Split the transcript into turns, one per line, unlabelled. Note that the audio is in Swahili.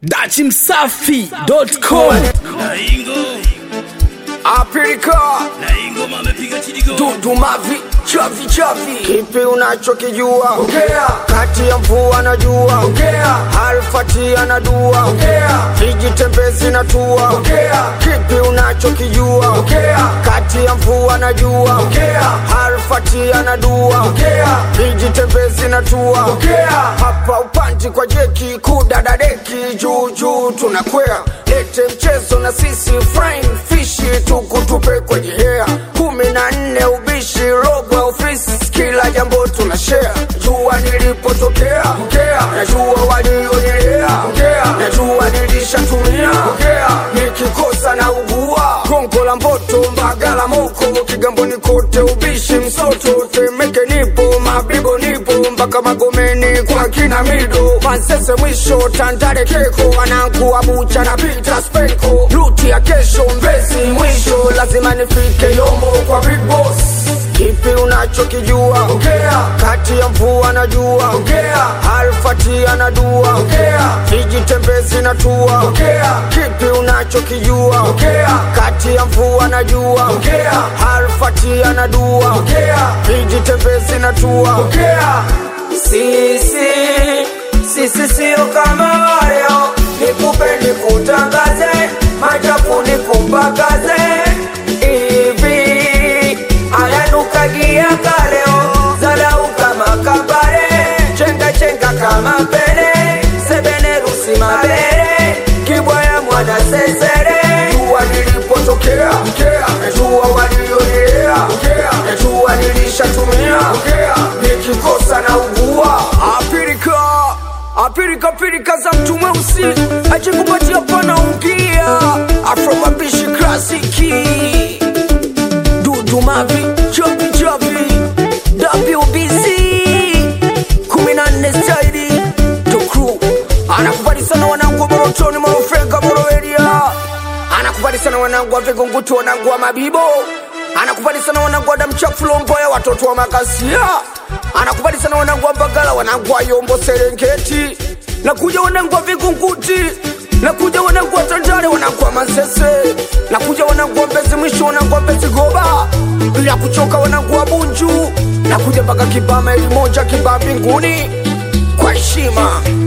dachimsafi.com.
Afrika Dudu mavi chavi chavi. Kipi unachokijua? Ongea. Kati ya mvua na jua. Ongea. Alfati anadua. Ongea. Vijitembezi na tua. Ongea. Kipi unachokijua? Ongea. Kati ya mvua na jua. Ongea. Alfati anadua. Ongea. Vijitembezi na tua. Ongea. Hapa upanti kwa jeki kudadadeki juu juu tunakwea. Lete mchezo na sisi frame fishi tukutupe kwenye hea 14 ubishi robo ofisi kila jambo tunashare. Jua nilipotokea ongea, najua walionelea ongea, najua nilishatumia ongea, nikikosa na ugua Kongo la Mboto Mbagala Moko Kigamboni kote ubishi msoto Temeke nipo Mabibo nipo mpaka Magomeni kwa kina Mido Mansese mwisho Tandale Keko wanangu Abuja na Peter Spenko Ruti ya kesho Mbezi mwisho lazima nifike Yombo kwa Big Boss. Kipi unachokijua? Ongea. Kati ya mvua na jua. Ongea. Alfati anadua. Ongea. Vijitembezi na tua. Ongea. Kipi unachokijua? Ongea. Kati ya mvua na jua. Ongea. Alfati anadua. Ongea. Vijitembezi na tua. Ongea. Sisi sio kama wao, nikupe nikutangaze, machafu nikupakaze. Ayanukagia kaleo, zalau kama kabare, chenga chenga kama pele, sebene rusi mabere, kibwaya mwana sesere. Jua nilipotokea, najua walionelea, najua nilishatumia, nikikosa na ugua. Apirika za mtu mweusi, ajikupatia pana ungia, Afro mabishi klasiki. Dudu mavi, chopi chopi, WBC 14 style, to crew. Anakubali sana wanangu wa Morotoni, Morofenga, Moroeria. Anakubali sana wanangu wa Vigungutu, wanangu wa Mabibo. Anakubali sana wanangu wa Damchafu Lomboya, watoto wa Makasia. Anakubali sana wanangu wa Mbagala, wanangu wa Yombo Serengeti. Nakuja wanangu wa Vigunguti, nakuja wanangu wa Tandale, wanangu wa Mansese. Nakuja wanangu wa Mbezi mwisho, wanangu wa Mbezi Goba. Bila kuchoka wanangu wa Bunju. Nakuja mpaka Kibama ili moja Kibama mbinguni. Kwa heshima.